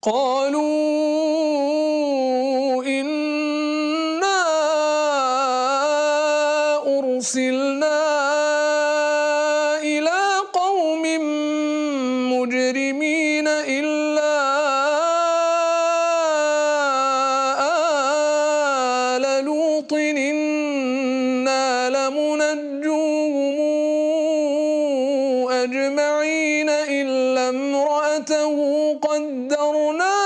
قالوا إنا أرسلنا إلى قوم مجرمين إلا آل لوط إنا لمنجوهم أجمعين إلا امرأته قدرنا